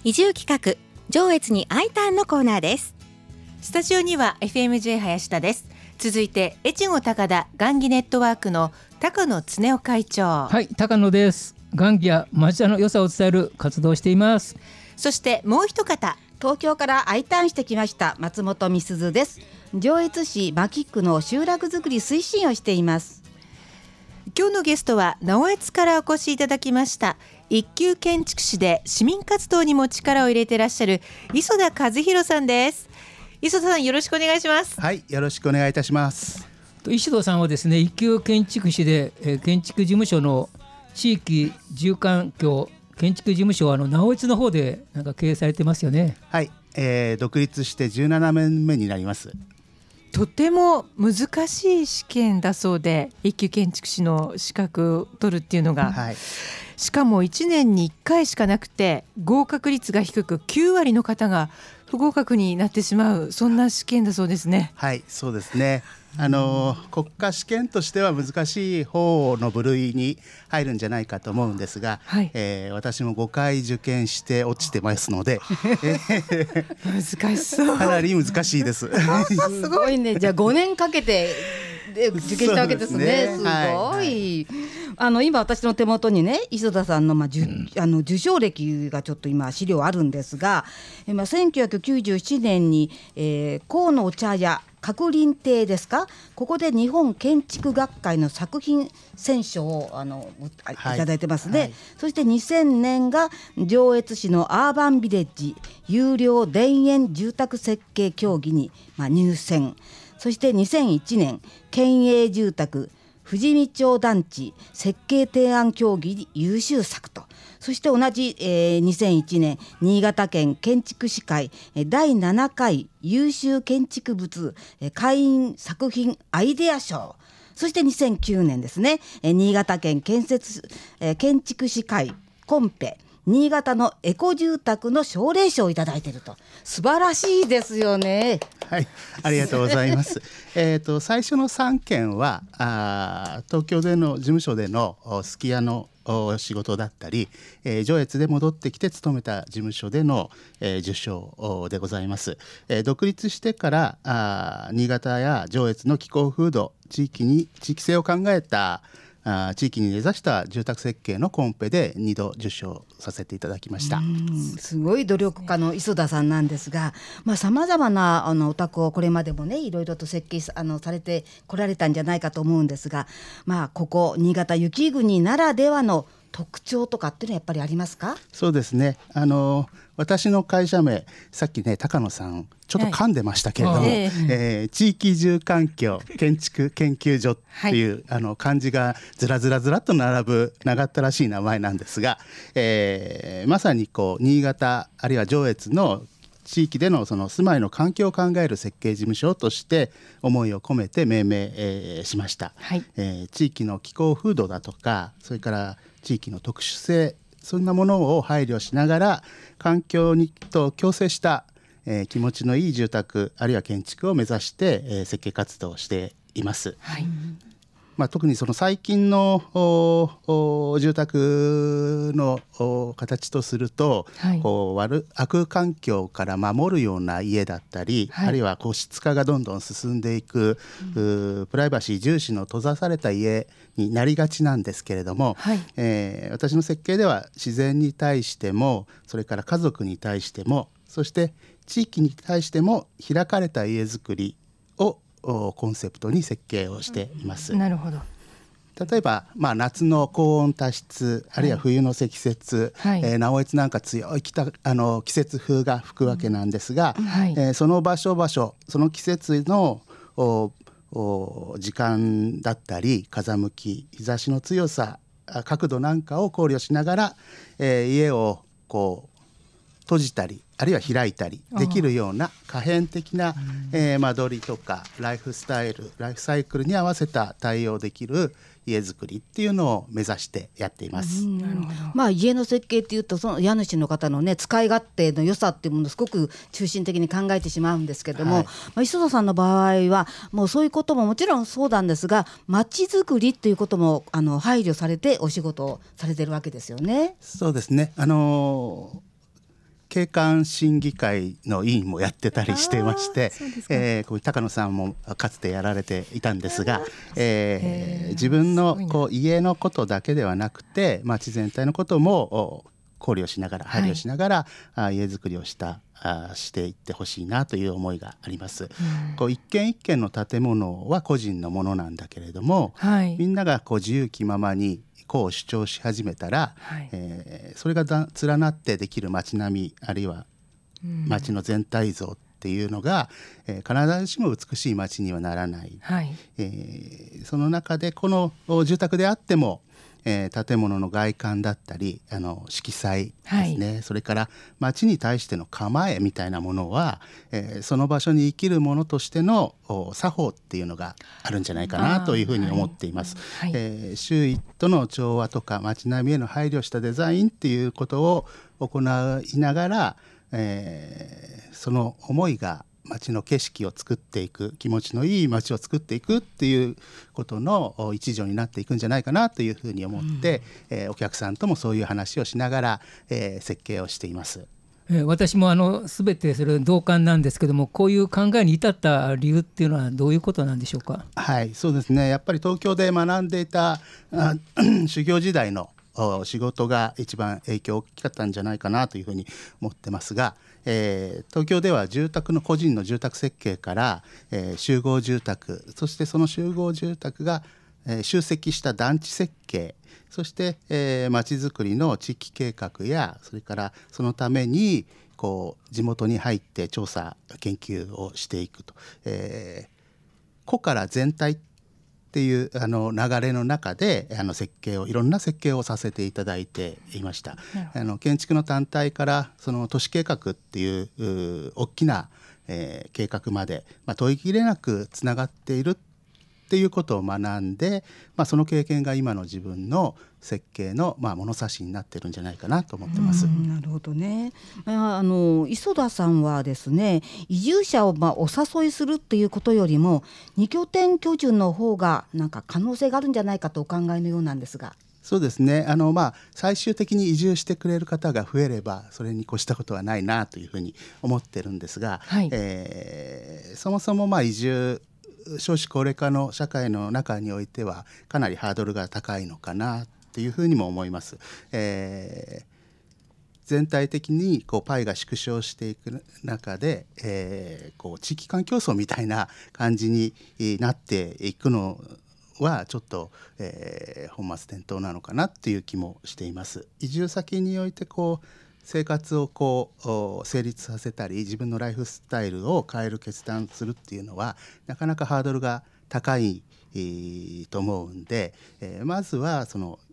移住企画上越に I ターンのコーナーです。 スタジオには FMJ 林田です。続いて越後高田雁木ネットワークの高野恒夫会長。 はい、高野です。雁木や町田の良さを伝える活動をしています。 そしてもう一方、 東京から I ターンしてきました松本美鈴です。上越市牧区の集落づくり推進をしています。 今日のゲストは直江津からお越しいただきました一級建築士で市民活動にも力を入れていらっしゃる磯田和弘さんです。磯田さん、よろしくお願いします。 はい、よろしくお願いいたします。 磯田さんはですね、一級建築士で、建築事務所の地域住環境建築事務所は直江津の方でなんか経営されてますよね。 はい、独立して17年目になります。 とても難しい試験だそうで、一級建築士の資格を取るっていうのが、 はい、 しかも1年に1回しかなくて合格率が低く9割の方が不合格になってしまう、そんな試験だそうですね。 はい、そうですね。国家試験としては難しい方の部類に入るんじゃないかと思うんですが、 はい、 私も5回受験して落ちてますので難しそう、 かなり難しいですすごいね。じゃあ5年かけて受験したわけですね。すごい、はい、今私の手元にね、磯田さんの、受賞歴がちょっと今資料あるんですが、1997年に、河野お茶屋鶴林亭ですか、ここで日本建築学会の作品選奨をいただいてますね、はい、そして2000年が上越市のアーバンビレッジ有料田園住宅設計協議に、入選。そして2001年県営住宅富士見町団地設計提案協議に優秀作と、そして同じ、2001年新潟県建築士会第7回優秀建築物会員作品アイデア賞、そして2009年ですね、新潟県建築士会コンペ新潟のエコ住宅の奨励賞をいただいていると。素晴らしいですよね。 はい、ありがとうございます最初の3件は東京での事務所でのすき家の仕事だったり、上越で戻ってきて勤めた事務所での、受賞でございます。独立してから新潟や上越の気候風土地域性を考えた地域に根ざした住宅設計のコンペで2度受賞させていただきました。 すごい努力家の磯田さんなんですが、さまざまなお宅をこれまでもねいろいろと設計されてこられたんじゃないかと思うんですが、ここ新潟雪国ならではの特徴とかっていうのはやっぱりありますか？ そうですね、私の会社名、さっきね高野さんちょっと噛んでましたけれども、地域住環境建築研究所っていう、漢字がずらずらっと並ぶ長ったらしい名前なんですが、まさに新潟あるいは上越の地域でのその住まいの環境を考える設計事務所として思いを込めて命名、しました、はい、地域の気候風土だとか、それから地域の特殊性、そんなものを配慮しながら環境と共生した、気持ちのいい住宅あるいは建築を目指して、設計活動をしています、はい。特にその最近の住宅の形とすると、はい、悪環境から守るような家だったり、はい、あるいは質化がどんどん進んでいく、プライバシー重視の閉ざされた家になりがちなんですけれども、はい、私の設計では自然に対しても、それから家族に対しても、そして地域に対しても開かれた家づくりをコンセプトに設計をしています。 なるほど。 例えば、夏の高温多湿、あるいは冬の積雪、はい、直江津なんか強い季節風が吹くわけなんですが、はい、その場所その季節の時間だったり風向き、日差しの強さ、角度なんかを考慮しながら、家を閉じたりあるいは開いたりできるような可変的な、間取りとかライフサイクルに合わせた対応できる家づくりっていうのを目指してやっています。 なるほど。家の設計っていうとその家主の方のね使い勝手の良さっていうものをすごく中心的に考えてしまうんですけども、はい、磯田さんの場合はもうそういうことももちろんそうなんですが、街づくりっていうことも配慮されてお仕事をされてるわけですよね。 そうですね。 景観審議会の委員もやってたりしてまして、こういう高野さんもかつてやられていたんですが、自分のこう家のことだけではなくて町全体のことも考慮しながら配慮しながら、家づくりをしていってほしいなという思いがあります。こう一軒一軒の建物は個人のものなんだけれども、みんながこう自由気ままにこう主張し始めたら、それが連なってできる街並みあるいは街の全体像っていうのが、必ずしも美しい街にはならない、その中でこの住宅であっても建物の外観だったり色彩ですね、それから街に対しての構えみたいなものは、その場所に生きるものとしての作法っていうのがあるんじゃないかなというふうに思っています。周囲との調和とか街並みへの配慮したデザインっていうことを行いながら、その思いが街の景色を作っていく、気持ちのいい街を作っていくっていうことの一助になっていくんじゃないかなというふうに思って、お客さんともそういう話をしながら、設計をしています。 私も全てそれ同感なんですけども、こういう考えに至った理由っていうのはどういうことなんでしょうか。 はい、そうですね、やっぱり東京で学んでいた修行時代の仕事が一番影響大きかったんじゃないかなというふうに思ってますが、東京では個人の住宅設計から、集合住宅、そしてその集合住宅が、集積した団地設計、そして、町づくりの地域計画や、それからそのためにこう地元に入って調査研究をしていくと、個から全体っていう流れの中でいろんな設計をさせていただいていました。建築の単体からその都市計画っていう大きな、計画まで、問い切れなくつながっているっていうことを学んで、その経験が今の自分の設計の物差しになってるんじゃないかなと思ってます。 なるほどね。磯田さんはですね、移住者をお誘いするっていうことよりも2拠点居住の方がなんか可能性があるんじゃないかとお考えのようなんですが。 そうですね、最終的に移住してくれる方が増えればそれに越したことはないなというふうに思ってるんですが、そもそも移住少子高齢化の社会の中においてはかなりハードルが高いのかなっていうふうにも思います。全体的にパイが縮小していく中で、地域間競争みたいな感じになっていくのはちょっと、本末転倒なのかなっていう気もしています。移住先において生活を成立させたり自分のライフスタイルを変える決断するっていうのはなかなかハードルが高い、と思うんで、まずはその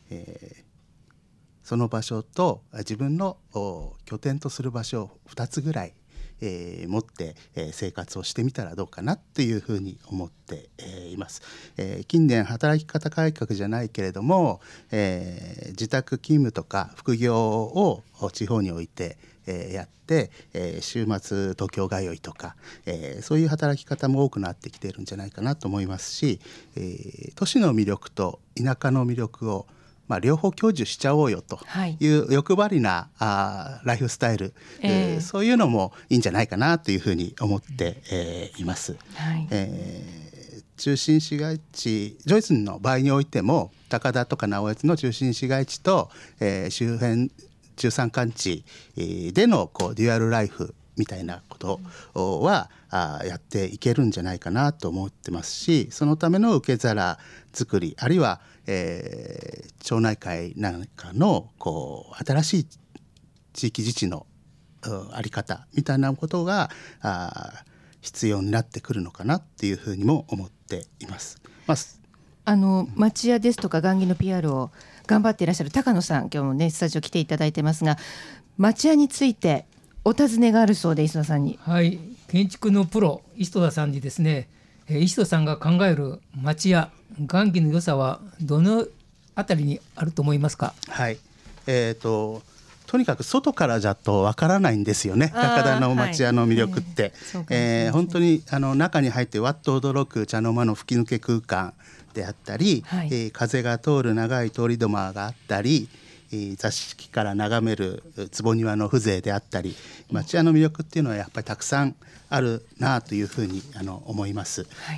場所と自分の拠点とする場所を2つぐらい持って、生活をしてみたらどうかなっていうふうに思っています。近年働き方改革じゃないけれども、自宅勤務とか副業を地方においてやって、週末東京通いとか、そういう働き方も多くなってきているんじゃないかなと思いますし、都市の魅力と田舎の魅力を両方享受しちゃおうよという欲張りなライフスタイル、そういうのもいいんじゃないかなというふうに思っています。中心市街地ジョイスの場合においても高田とか直江津の中心市街地と、周辺中山間地でのデュアルライフみたいなことはやっていけるんじゃないかなと思ってますし、そのための受け皿作りあるいは町内会なんかの新しい地域自治のあり方みたいなことが必要になってくるのかなっていうふうにも思っています。 町屋ですとか雁木の PR を頑張っていらっしゃる高野さん、今日もねスタジオ来ていただいてますが、町屋についてお尋ねがあるそうで、磯田さんに。 はい、建築のプロ磯田さんにですね、磯田さんが考える町屋雁木の良さはどのあたりにあると思いますか。 はい、とにかく外からじゃとわからないんですよね、高田の町屋の魅力って、本当に中に入ってわっと驚く茶の間の吹き抜け空間であったり、風が通る長い通り土間があったり、 座敷から眺める坪庭の風情であったり、町屋の魅力っていうのはやっぱりたくさんあるなというふうに思います。はい、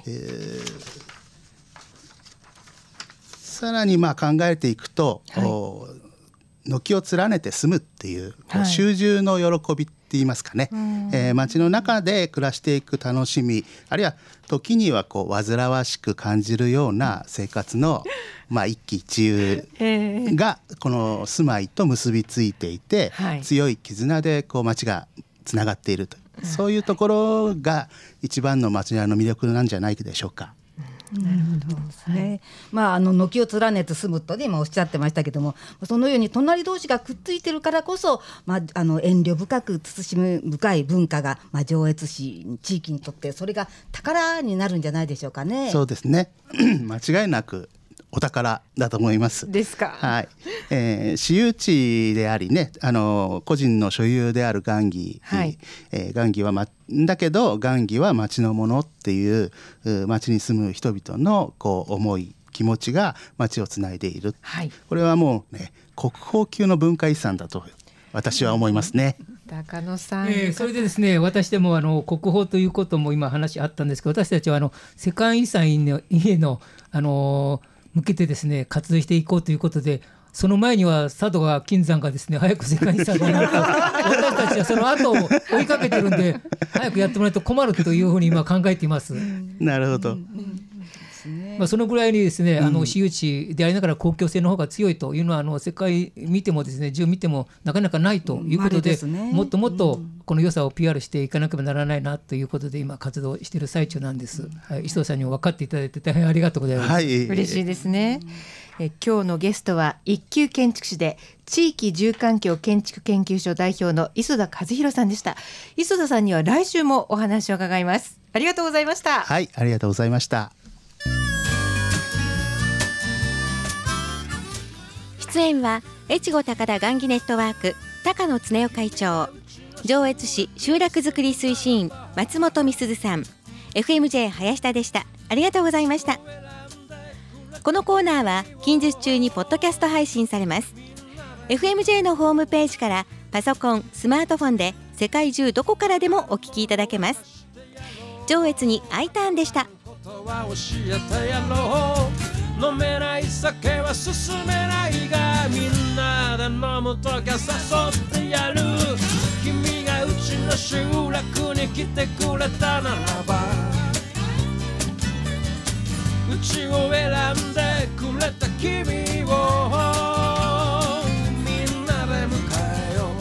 さらに考えていくと、軒を連ねて住むっていう、集中の喜びって言いますかね、町の中で暮らしていく楽しみ、あるいは時には煩わしく感じるような生活の、一喜一憂がこの住まいと結びついていて、強い絆で町がつながっていると、そういうところが一番の町屋の魅力なんじゃないでしょうか。 なるほどですね。軒を連ねて住むとね今おっしゃってましたけども、そのように隣同士がくっついてるからこそ、遠慮深く慎み深い文化が、上越市地域にとってそれが宝になるんじゃないでしょうかね。 そうですね間違いなくお宝だと思います。 ですか。 はい。私有地でありね、個人の所有である雁木、雁木はだけど雁木は町のものっていう町に住む人々の思い気持ちが町をつないでいる。これはもうね国宝級の文化遺産だと私は思いますね。 高野さん、 それでですね、私でも国宝ということも今話あったんですけど、私たちは世界遺産への向けてですね活動していこうということで、その前には佐渡金山がですね早く世界遺産になった私たちはその後を追いかけてるんで早くやってもらうと困るというふうに今考えています。 なるほど。 そのぐらいにですね私有地でありながら公共性の方が強いというのは世界見てもですね中見てもなかなかないということで、もっともっとこの良さを PR していかなければならないなということで今活動している最中なんです。磯田さんにも分かっていただいて大変ありがとうございます。 嬉しいですね。今日のゲストは一級建築士で地域住環境建築研究所代表の磯田和弘さんでした。磯田さんには来週もお話を伺います。ありがとうございました。 はい、ありがとうございました。 出演は越後高田雁木ネットワーク高野恒夫会長、上越市集落づくり推進員松本美鈴さん、 FMJ 林田でした。ありがとうございました。このコーナーは近日中にポッドキャスト配信されます。 FMJ のホームページからパソコン、スマートフォンで世界中どこからでもお聞きいただけます。上越に Iターンでした。 飲めない酒は進めないが、みんなで飲むときは誘ってやる。君がうちの集落に来てくれたならば、うちを選んでくれた君をみんなで迎えよ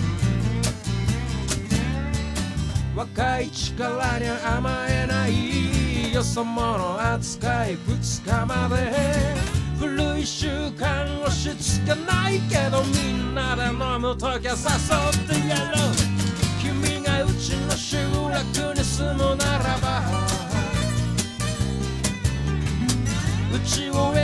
う。若い力に甘えないよそ者扱い2日まで、古い習慣押し付けないけど、みんなで飲むときは誘ってやろう。君がうちの集落に住むならば、うちを